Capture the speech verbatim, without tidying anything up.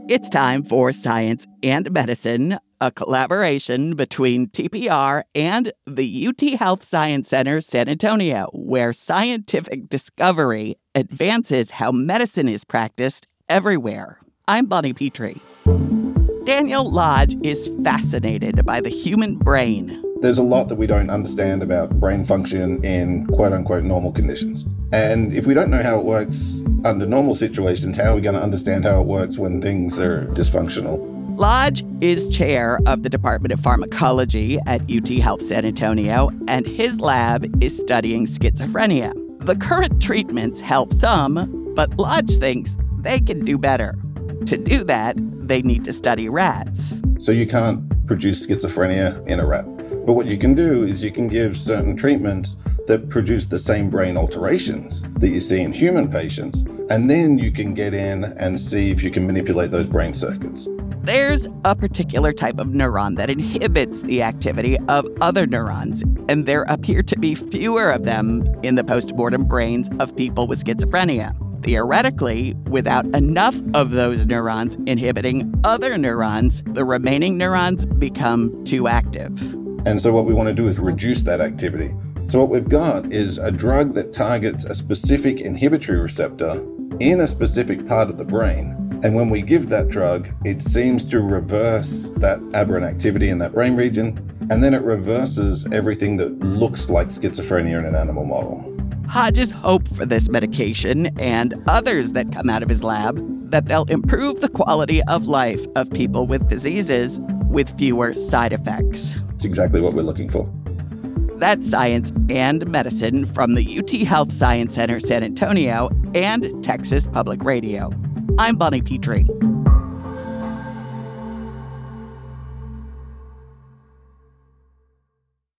It's time for Science and Medicine, a collaboration between T P R and the U T Health Science Center San Antonio, where scientific discovery advances how medicine is practiced everywhere. I'm Bonnie Petrie. Daniel Lodge is fascinated by the human brain. There's a lot that we don't understand about brain function in quote-unquote normal conditions. And if we don't know how it works under normal situations, how are we going to understand how it works when things are dysfunctional? Lodge is chair of the Department of Pharmacology at U T Health San Antonio, and his lab is studying schizophrenia. The current treatments help some, but Lodge thinks they can do better. To do that, they need to study rats. So you can't produce schizophrenia in a rat. But what you can do is you can give certain treatments that produce the same brain alterations that you see in human patients, and then you can get in and see if you can manipulate those brain circuits. There's a particular type of neuron that inhibits the activity of other neurons, and there appear to be fewer of them in the postmortem brains of people with schizophrenia. Theoretically, without enough of those neurons inhibiting other neurons, the remaining neurons become too active. And so what we want to do is reduce that activity. So what we've got is a drug that targets a specific inhibitory receptor in a specific part of the brain. And when we give that drug, it seems to reverse that aberrant activity in that brain region, and then it reverses everything that looks like schizophrenia in an animal model. Hodges hope for this medication and others that come out of his lab that they'll improve the quality of life of people with diseases with fewer side effects. It's exactly what we're looking for. That's Science and Medicine from the U T Health Science Center San Antonio and Texas Public Radio. I'm Bonnie Petrie.